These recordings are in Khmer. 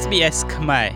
SBS ខ្មែរ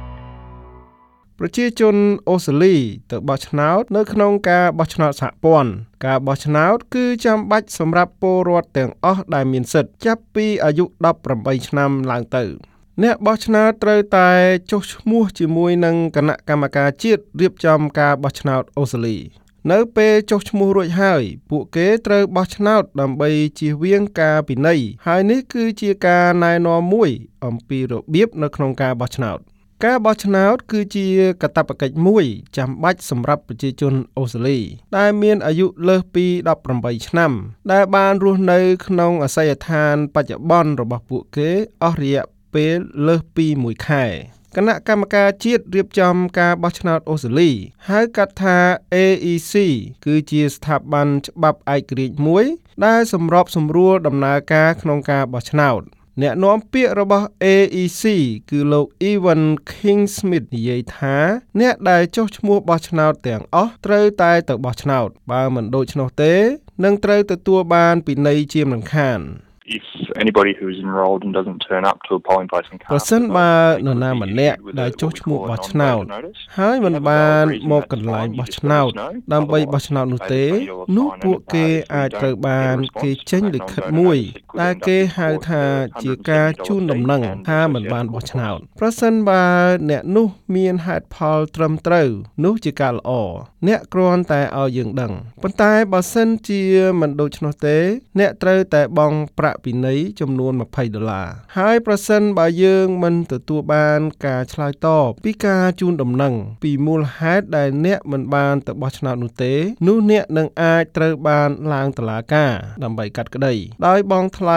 ប្រជាជនអូស្ត្រាលីទៅបោះឆ្នោតនៅក្នុងការបោះឆ្នោតសហព័ន្ធការបោះឆ្នោតគឺចាំបាច់សម្រាប់ពលរដ្ឋទាំងអស់ដែលមានសិទ្ធិចាប់ពីអាយុ18ឆ្នាំឡើងទៅអ្នកបោះឆ្នោតត្រូវតែចុះឈ្មោះជាមួយនឹងគណៈកម្មការជាតិរៀបចំការបោះឆ្នោតអូស្ត្រាលីនៅពេលចុះឈ្មោះរួចហើយពួកគេត្រូវបោះឆ្នោតដើម្បីជៀសវាងការពិន័យហើយនេះគឺជាការណែនាំមួយអំពីរបៀបនៅក្នុងការបោះឆ្នោតការបោះឆ្នោតគឺជាកាតព្វកិច្ចមួយចាំបាច់សម្រាប់ប្រជាជនអូស្ត្រាលីដែលមានអាយុលើសពី18ឆ្នាំដែលបានរស់នៅក្នុងអាសយដ្ឋានបច្ចុប្បន្នរបស់ពួកគេអស់រយៈពេលលើសពី1ខែគណៈកម្មការជាតិរៀបចំការបោះឆ្នោតអូស្ត្រាលីហៅកាត់ថា AEC គឺជាស្ថាប័នច្បាប់ឯករាជ្យមួយដែលសម្របសម្រួលដំណើរការក្នុងការបោះឆ្នោតអ្នកនាំពាក្យរបស់ AEC គឺលោក Evan King-Smith និយាយថាអ្នកដែលចុះឈ្មោះបោះឆ្នោតទាំងអស់ត្រូវតែទៅបោះឆ្នោតបើមិនដូច្នោះទេនឹងត្រូវទទួលបានពិន័យជាមិនខាន If anybody who's enrolled and doesn't turn up to a polling place and ប្រសិនបើនរណាម្នាក់ដែលចុះឈ្មោះបោះឆ្នោតហើយមិនបានមកកន្លែងបោះឆ្នោតដើម្បីបោះឆ្នោតនោះទេនោះពួកគេអាចត្រូវបានគេចេញលិខិតមួយដែលគេហៅថាជាការជូនដំណឹងថាមិនបានបោះឆ្នោតប្រសិនបើអ្នកនោះមានហេតុផលត្រឹមត្រូវនោះជាការល្អអ្នកគ្រាន់តែឲ្យយើងដឹងប៉ុន្តែបើសិនជាមិនដូច្នោះទេអ្នកត្រូវតែបង់ប្រាក់ពិន័យចំនួន$20ហើយប្រសិនបើយើងមិនទទួលបានការឆ្លើយតបពីការជូនដំណឹងពីមូលហេតុដែលអ្នកមិនបានទៅបោះឆ្នោតនោះទេនោះអ្នកនឹងអាចត្រូវបានឡើងតុលាការដើម្បីកាត់ក្តីដោយបង់ថ្លៃ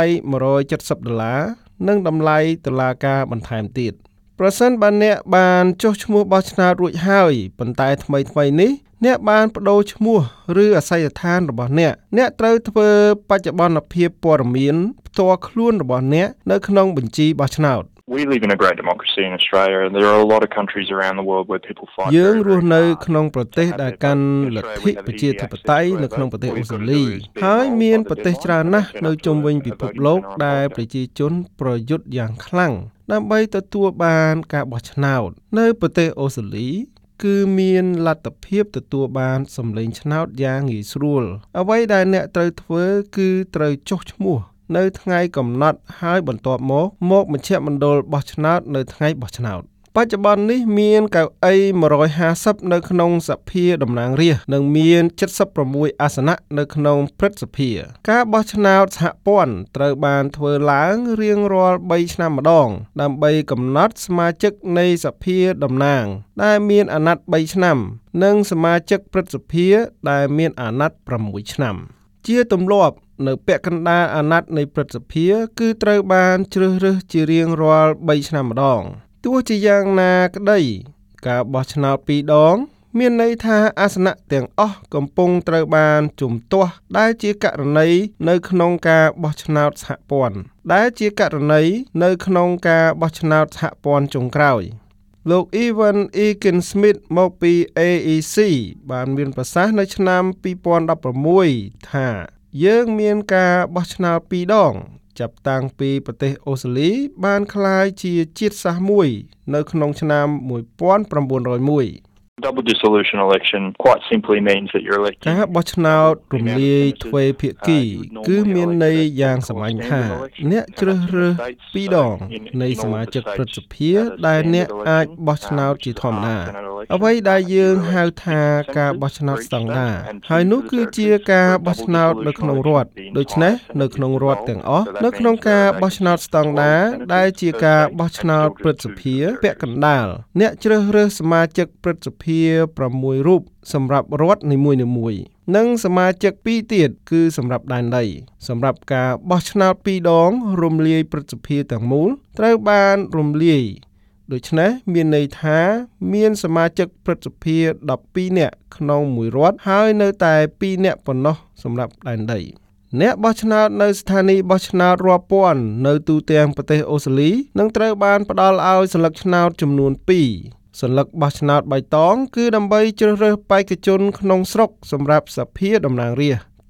$170និងតម្លៃតុលាការបន្ថែមទៀតប្រសិនបើអ្នកបានចុះឈ្មោះបោះឆ្នោតរួចហើយប៉ុន្តែថ្មីនេះអ្នកបានប្តូរឈ្មោះឬអាសយដ្ឋានរបស់អ្នកត្រូវធ្វើបច្ចុប្បន្នភាពព័ត៌មានផ្ទាល់ខ្លួនរបស់អ្នកនៅក្នុងបញ្ជីបោះឆ្នោត We live in a great democracy in Australia and there are a lot of countries around the world where people fight យើងរស់នៅក្នុងប្រទេសដែលកាន់លទ្ធិប្រជាធិបតេយ្យនៅក្នុងប្រទេសអូស្ត្រាលីហើយមានប្រទេសច្រើនណាស់នៅជុំវិញពិភពលោកដែលប្រជាជនប្រយុទ្ធយ៉ាងខ្លាំងដើម្បីទទួលបានការបោះឆ្នោតនៅប្រទេសអូស្ត្រាលីគឺមានលទ្ធភាពទទួលបានសម្លេងឆ្នោតយ៉ាងងាយស្រួលអ្វីដែលអ្នកត្រូវធ្វើគឺត្រូវចុះឈ្មោះនៅថ្ងៃកំណត់ហើយបន្ទាប់មកមជ្ឈមណ្ឌលបោះឆ្នោតនៅថ្ងៃបោះឆ្នោតបច្ចុប្បន្ននេះមានកៅអី150នៅក្នុងសភាតំណាងរាស្ត្រនិងមាន76អាសនៈនៅក្នុងព្រឹទ្ធសភាការបោះឆ្នោតសហព័ន្ធត្រូវបានធ្វើឡើងរៀងរាល់3ឆ្នាំម្ដងដើម្បីកំណត់សមាជិកនៃសភាតំណាងដែលមានអាណត្តិ3ឆ្នាំនិងសមាជិកព្រឹទ្ធសភាដែលមានអាណត្តិ6ឆ្នាំជាទម្លាប់នៅពាក់កណ្ដាលអាណត្តិនៃព្រឹទ្ធសភាគឺត្រូវបានជ្រើសរើសជារៀងរាល់3ឆ្នាំម្ដងទោះជាយ៉ាងណាក្តីការបោះឆ្នោត2ដងមានន័យថាអាសនៈទាំងអស់កំពុងត្រូវបានជំទាស់ដែលជាករណីនៅក្នុងការបោះឆ្នោតសហព័ន្ធចុងក្រោយលោក Evan King-Smith មកពី AEC បានមានប្រសាសន៍នៅឆ្នាំ2016ថាយើងមានការបោះឆ្នោត2ដងចាប់តាំងពីប្រទេសអូស្ត្រាលីបានក្លាយជាជាតិសាសន៍មួយនៅក្នុងឆ្នាំ1901 Double dissolution election quite simply means that you're elected ការបោះឆ្នោតរំលាយទ្វេភាគីគឺមានន័យយ៉ាងសាមញ្ញថាអ្នកជ្រើសរើស2ដងនៃសមាជិកព្រឹទ្ធសភាដែលអ្នកអាចបោះឆ្នោតជាធម្មតាអ្វីដែលយើងហៅថាការបោះឆ្នោតស្តង់ដារហើយនោះគឺជាការបោះឆ្នោតនៅក្នុងរដ្ឋដូច្នេះនៅក្នុងរដ្ឋទាំងអស់នៅក្នុងការបោះឆ្នោតស្តង់ដារដែលជាការបោះឆ្នោតព្រឹទ្ធសភាពាក់កណ្ដាលអ្នកជ្រើសរើសសមាជិកព្រឹទ្ធសភា6រូបសម្រាប់រដ្ឋនីមួយៗនិងសមាជិក2ទៀតគឺសម្រាប់ដែនដីសម្រាប់ការបោះឆ្នោត2ដងរំលាយព្រឹទ្ធសភាទាំងមូលត្រូវបានរំលាយដូច្នេះមានន័យថាមានសមាជិកព្រឹទ្ធសភា12នាក់ក្នុងមួយរដ្ឋហើយនៅតែ2នាក់ប៉ុណ្ណោះសម្រាប់ដែនដីអ្នកបោះឆ្នោតនៅស្ថានីយបោះឆ្នោតរាប់ពាន់នៅទូទាំងប្រទេសអូស្ត្រាលីនឹងត្រូវបានផ្ដល់ឲ្យសន្លឹកឆ្នោតចំនួន2សន្លឹកបោះឆ្នោតបៃតងគឺដើម្បីជ្រើសរើសបេក្ខជនក្នុងស្រុកសម្រាប់សភាតំណាងរាស្ត្រ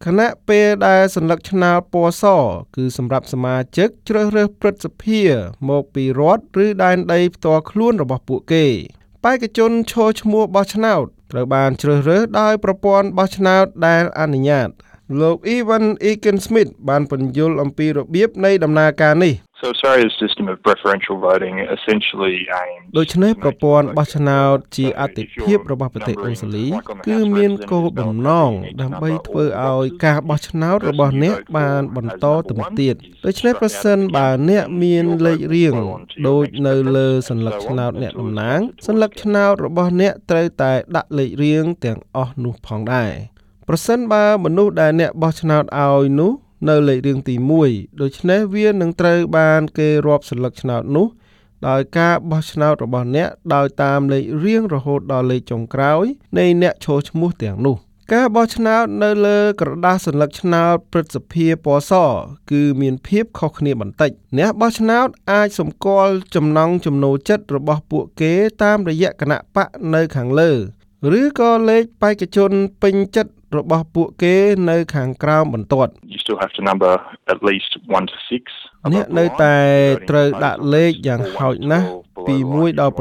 ខណៈពេលដែលសញ្ញាឆ្នោតពណ៌សគឺសម្រាប់សមាជិកជ្រើសរើសព្រឹទ្ធសភាមកពីរដ្ឋឬដែនដីផ្ទាល់ខ្លួនរបស់ពួកគេបេក្ខជនឈរឈ្មោះបោះឆ្នោតត្រូវបានជ្រើសរើសដោយប្រព័ន្ធបោះឆ្នោតដែលអនុញ្ញាតលោក Evan Ekin Smith បានពន្យល់អំពីរបៀបនៃដំណើរការនេះ So Australia's system of preferential voting essentially aims ដូច្នេះប្រព័ន្ធបោះឆ្នោតជាអាទិភាពរបស់ប្រទេសអូស្ត្រាលីគឺមានគោលបំណងដើម្បីធ្វើឲ្យការបោះឆ្នោតរបស់អ្នកបានបន្តទៅមុខទៀតដូច្នេះប្រសិនបើអ្នកមានលេខរៀងដូចនៅលើសញ្ញាឆ្នោតអ្នកតំណាងសញ្ញាឆ្នោតរបស់អ្នកត្រូវតែដាក់លេខរៀងទាំងអស់នោះផងដែរប្រសិនបើមនុស្សដែលអ្នកបោះឆ្នោតឲ្យនោះនៅលេខរៀងទី1ដូច្នេះវានឹងត្រូវបានគេរាប់សញ្ញាឆ្នោតនោះដោយការបោះឆ្នោតរបស់អ្នកដោយតាមលេខរៀងរហូតដល់លេខចុងក្រោយនៃអ្នកឈរឈ្មោះទាំងនោះការបោះឆ្នោតនៅលើក្រដាសសញ្ញាឆ្នោតព្រឹទ្ធសភាពណ៌សគឺមានភាពខុសគ្នាបន្តិចអ្នកបោះឆ្នោតអាចសម្គាល់ចំណង់ចំណូលចិត្តរបស់ពួកគេតាមរយៈគណៈបកនៅខាងលើឬក៏លេខបេក្ខជនពេញចិត្តរបស់ពួកគេនៅខាងក្រោមបន្ទាត់ You still have to number at least 1 to 6. អ្នកនៅតែត្រូវដាក់លេខយ៉ាងហោចណាស់ពី1ដល់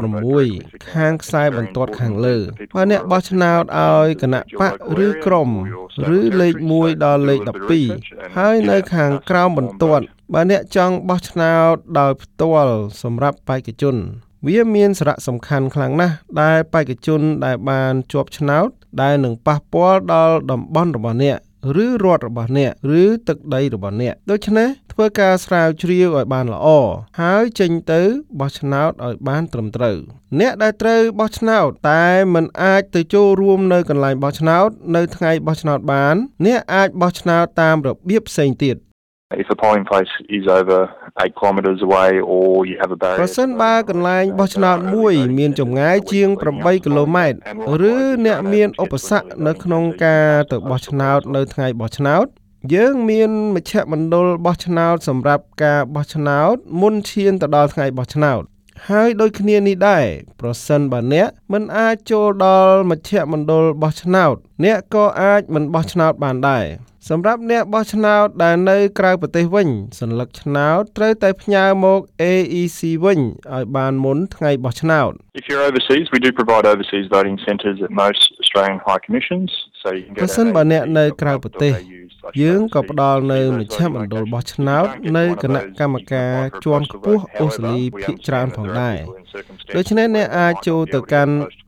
6ខាងខ្សែបន្ទាត់ខាងលើបើអ្នកបោះឆ្នោតឲ្យគណៈបកឬក្រុមឬលេខ1ដល់លេខ12ហើយនៅខាងក្រោមបន្ទាត់បើអ្នកចង់បោះឆ្នោតដោយផ្ទាល់សម្រាប់បេក្ខជនវាមានសារៈសំខាន់ខ្លាំងណាស់ដែលបេក្ខជនដែលបានជាប់ឆ្នោតដែលនឹងប៉ះពាល់ដល់តំបន់របស់អ្នកឬរដ្ឋរបស់អ្នកឬទឹកដីរបស់អ្នកដូច្នេះធ្វើការស្រាវជ្រាវឲ្យបានល្អហើយចេញទៅបោះឆ្នោតឲ្យបានត្រឹមត្រូវអ្នកដែលត្រូវបោះឆ្នោតតែមិនអាចទៅចូលរួមនៅកន្លែងបោះឆ្នោតនៅថ្ងៃបោះឆ្នោតបានអ្នកអាចបោះឆ្នោតតាមរបៀបផ្សេងទៀត If a polling place is over 8 kilometers away or you have a barrier ប្រសិនបើកន្លែងបោះឆ្នោតមួយមានចម្ងាយជាង8គីឡូម៉ែត្រឬអ្នកមានឧបសគ្គនៅក្នុងការទៅបោះឆ្នោតនៅថ្ងៃបោះឆ្នោតយើងមានមជ្ឈមណ្ឌលបោះឆ្នោតសម្រាប់ការបោះឆ្នោតមុនឈានទៅដល់ថ្ងៃបោះឆ្នោតហើយដូចគ្នានេះដែរប្រសិនបើអ្នកមិនអាចចូលដល់មជ្ឈមណ្ឌលបោះឆ្នោតអ្នកក៏អាចមិនបោះឆ្នោតបានដែរសម្រាប់អ្នកបោះឆ្នោតដែលនៅក្រៅប្រទេសវិញសញ្ញាឆ្នោតត្រូវតែផ្ញើមក AEC វិញឲ្យបានមុនថ្ងៃបោះឆ្នោត If you're overseas, we do provide overseas voting centres at most Australian High Commissions, so you can go ប្រសិនបើអ្នកនៅក្រៅប្រទេសយើងក៏ផ្ដល់នៅមជ្ឈមណ្ឌលបោះឆ្នោតនៅគណៈកម្មការជាន់ខ្ពស់អូស្ត្រាលីភាគច្រើនផងដែរដូច្នេះអ្នកអាចចូលទៅកាន់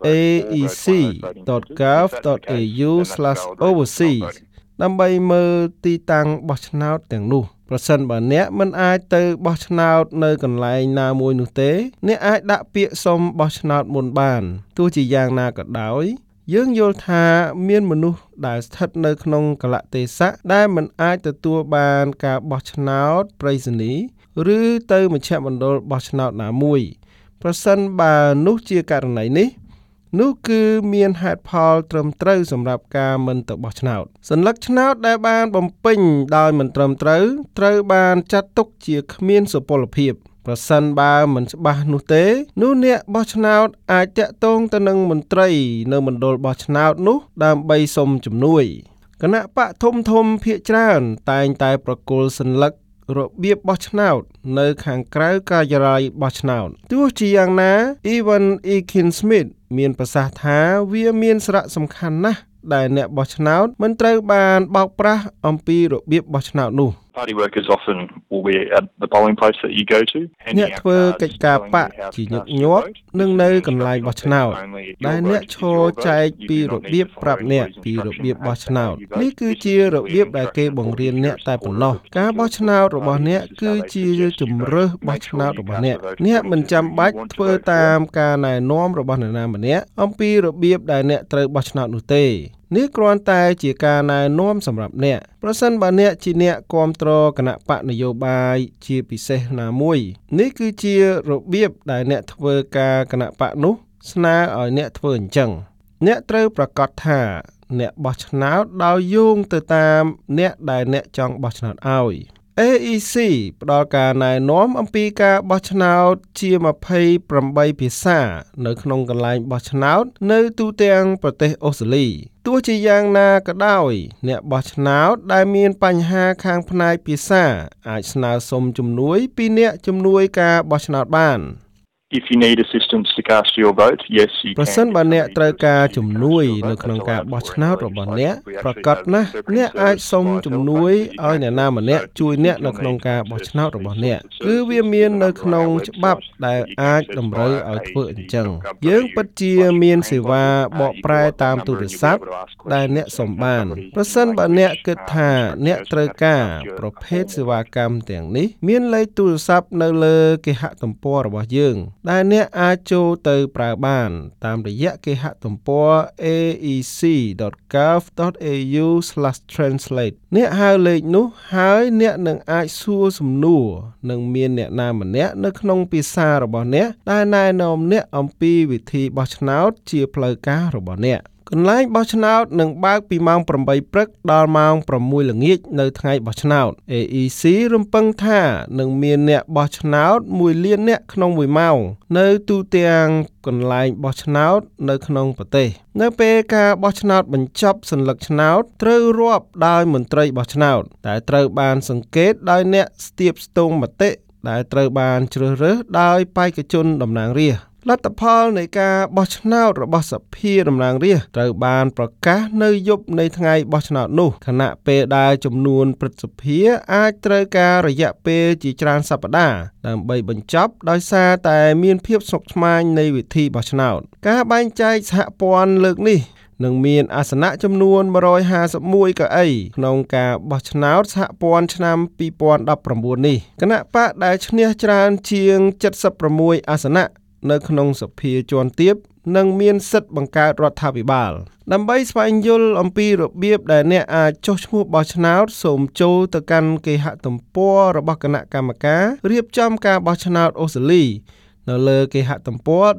aec.gov.au/overseas ដើម្បីមើលទីតាំងបោះឆ្នោតទាំងនោះប្រសិនបើអ្នកមិនអាចទៅបោះឆ្នោតនៅកន្លែងណាមួយនោះទេអ្នកអាចដាក់ពាក្យសុំបោះឆ្នោតមុនបានទោះជាយ៉ាងណាក៏ដោយយើងយល់ថាមានមនុស្សដែលស្ថិតនៅក្នុងកាលៈទេសៈដែលមិនអាចទទួលបានការបោះឆ្នោតប្រៃសណីយ៍ឬទៅមជ្ឈមណ្ឌលបោះឆ្នោតណាមួយប្រសិនបើនោះជាករណីនេះនោះគឺមានហេតុផលត្រឹមត្រូវសម្រាប់ការមិនទៅបោះឆ្នោតសញ្ញាឆ្នោតដែលបានបំពេញដោយមិនត្រឹមត្រូវបានចាត់ទុកជាគ្មានសុពលភាពប្រសិនបើមិនច្បាស់នោះទេនោះអ្នកបោះឆ្នោតអាចតាក់ទងទៅនឹងមន្ត្រីនៅមណ្ឌលបោះឆ្នោតនោះដើម្បីសុំជំនួយគណៈបកធំភាគច្រើនតែងតែប្រគល់សញ្ញារបៀបបោះឆ្នោតនៅខាងក្រៅការិយាល័យបោះឆ្នោតទោះជាយ៉ាងណា Evan Ekin Smith មានប្រសាសន៍ថាវាមានសារៈសំខាន់ណាស់ដែលអ្នកបោះឆ្នោតមិនត្រូវបានបោកប្រាស់អំពីរបៀបបោះឆ្នោតនោះ Party workers often will be at the polling place that you go to អ្នកធ្វើកិច្ចការបកជាញឹកញាប់នឹងនៅកន្លែងបោះឆ្នោតដែលអ្នកឈរចែកពីរបៀបប្រាប់អ្នកពីរបៀបបោះឆ្នោតនេះគឺជារបៀបដែលគេបង្រៀនអ្នកតែប៉ុណ្ណោះការបោះឆ្នោតរបស់អ្នកគឺជាជំរើសបោះឆ្នោតរបស់អ្នកអ្នកមិនចាំបាច់ធ្វើតាមការណែនាំរបស់នរណាម្នាក់អំពីរបៀបដែលអ្នកត្រូវបោះឆ្នោតនោះទេនេះគ្រាន់តែជាការណែនាំសម្រាប់អ្នកប្រសិនបើអ្នកជាអ្នកគាំទ្រគណៈបកនយោបាយជាពិសេសណាមួយនេះគឺជារបៀបដែលអ្នកធ្វើការគណៈបកនោះស្នើឲ្យអ្នកធ្វើអញ្ចឹងអ្នកត្រូវប្រាកដថាអ្នកបោះឆ្នោតដោយយោងទៅតាមអ្នកដែលអ្នកចង់បោះឆ្នោតឲ្យ AEC ផ្ដល់ការណែនាំអំពីការបោះឆ្នោតជា28ភាសានៅក្នុងកន្លែងបោះឆ្នោតនៅទូទាំងប្រទេសអូស្ត្រាលីទោះជាយ៉ាងណាក៏ដោយអ្នកបោះឆ្នោតដែលមានបញ្ហាខាងផ្នែកភាសាអាចស្នើសុំជំនួយពីអ្នកជំនួយការបោះឆ្នោតបាន If you need assistance to cast your vote, yes, you can. ប្រសិនបើអ្នកត្រូវការជំនួយនៅក្នុងការបោះឆ្នោតរបស់អ្នកប្រកាសណាស់អ្នកអាចសុំជំនួយឲ្យអ្នកណាម្នាក់ជួយអ្នកនៅក្នុងការបោះឆ្នោតរបស់អ្នកគឺវាមាននៅក្នុងច្បាប់ដែលអាចតម្រូវឲ្យធ្វើអញ្ចឹងយើងពិតជាមានសេវាបកប្រែតាមទូរស័ព្ទដែលអ្នកសុំបានប្រសិនបើអ្នកគិតថាអ្នកត្រូវការប្រភេទសេវាកម្មទាំងនេះមានលេខទូរស័ព្ទនៅលើគេហទំព័ររបស់យើងដែលអ្នកអាចចូលទៅប្រើបានតាមរយៈគេហទំព័រ aec.gov.au/translate អ្នកហៅលេខនោះហើយអ្នកនឹងអាចសួរសំណួរនិងមានអ្នកណាម្នាក់នៅក្នុងភាសារបស់អ្នកដែលណែនាំអ្នកអំពីវិធីបោះឆ្នោតជាផ្លូវការរបស់អ្នកកន្លែងបោះឆ្នោតនឹងបើកពីម៉ោង 8 ព្រឹកដល់ម៉ោង 6 ល្ងាចនៅថ្ងៃបោះឆ្នោត AEC រំពឹងថានឹងមានអ្នកបោះឆ្នោត 1 លាននាក់ក្នុង1ម៉ោងនៅទូទាំងកន្លែងបោះឆ្នោតនៅក្នុងប្រទេសនៅពេលការបោះឆ្នោតបញ្ចប់សន្លឹកឆ្នោតត្រូវរាប់ដោយមន្ត្រីបោះឆ្នោតដែលត្រូវបានសង្កេតដោយអ្នកស្ទាបស្ទង់មតិដែលត្រូវបានជ្រើសរើសដោយបេក្ខជនតំណាងរាស្ត្រលទ្ធផលនៃការបោះឆ្នោតរបស់សភាតំណាងរាស្ត្រត្រូវបានប្រកាសនៅយប់នៃថ្ងៃបោះឆ្នោតនោះខណៈពេលដែលចំនួនព្រឹទ្ធសភាអាចត្រូវការរយៈពេលជាច្រើនសប្តាហ៍ដើម្បីបញ្ចប់ដោយសារតែមានភាពស្មុគស្មាញនៃវិធីបោះឆ្នោតការបែងចែកសហព័ន្ធលើកនេះនឹងមានអាសនៈចំនួន151កៅអីក្នុងការបោះឆ្នោតសហព័ន្ធឆ្នាំ2019នេះគណៈបកដែលឈ្នះច្រើនជាង76អាសនៈនៅក្នុងសភាជាន់ទាបនិងមានសិទ្ធិបង្កើតរដ្ឋាភិបាលដើម្បីស្វែងយល់អំពីរបៀបដែលអ្នកអាចចុះឈ្មោះបោះឆ្នោតសូមចូលទៅកាន់គេហទំព័ររបស់គណៈកម្មការរៀបចំការបោះឆ្នោតអូស្ត្រាលីនៅលើគេហទំព័រ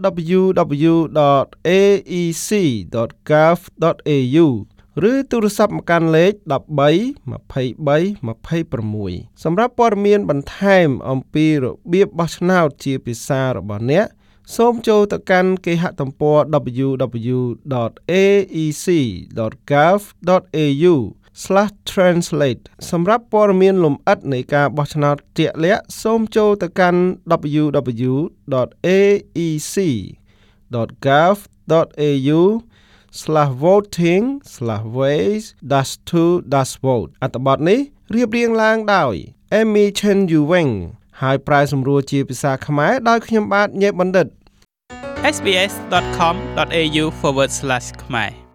www.aec.gov.au ឬទូរស័ព្ទមកកាន់លេខ13 23 26សម្រាប់ព័ត៌មានបន្ថែមអំពីរបៀបបោះឆ្នោតជាភាសារបស់អ្នកសូមចូលទៅកាន់គេហទំព័រ www.aec.gov.au/translate សម្រាប់ព័ត៌មានលម្អិតនៃការបោះឆ្នោតជាក់លាក់សូមចូលទៅកាន់ www.aec.gov.au/voting/ways-to-vote អត្ថបទនេះរៀបរៀងឡើងដោយ Amy Chen Yu Weng ហើយប្រែសម្រួលជាភាសាខ្មែរដោយខ្ញុំបាទញេបបណ្ឌិត sbs.com.au/ ខ្មែរ